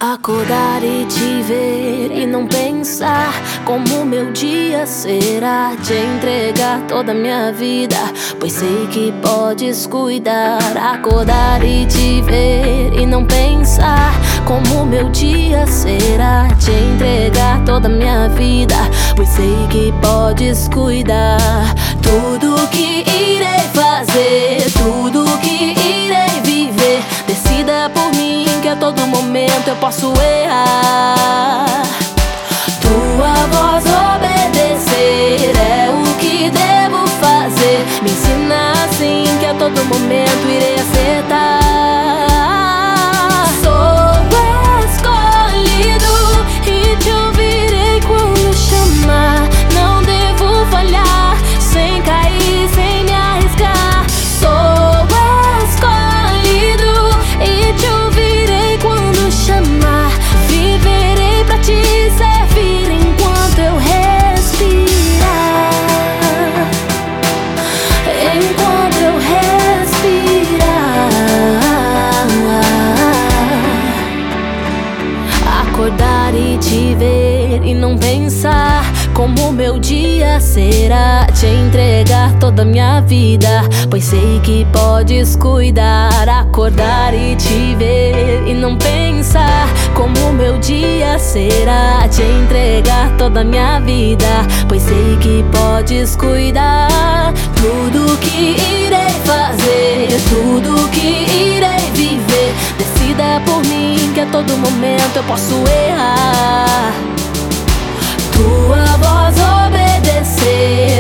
Acordar e te ver e não pensar como meu dia será. Te entregar toda a minha vida, pois sei que podes cuidar. Acordar e te ver e não pensar como meu dia será. Te entregar toda a minha vida, pois sei que podes cuidar. Tudo que irei fazer, tudo que irei viver, decida por mim que a todo momento eu posso errar. Tua voz obedecer é o que devo fazer. Me ensina assim que a todo momento irei acertar. Sou escolhido e te ouvirei quando chamar. Não devo falhar, sem cair, sem me arriscar. Sou escolhido e te ouvirei quando chamar. Viverei pra te servir enquanto eu respirar. Enquanto eu respirar. Acordar e te ver e não pensar como meu dia será. Te entregar toda a minha vida, pois sei que podes cuidar. Acordar e te ver e não pensar como meu dia será. Te entregar toda a minha vida, pois sei que podes cuidar. Tudo que irei fazer, tudo que irei viver, decida por mim que a todo momento eu posso errar. Tua voz obedecer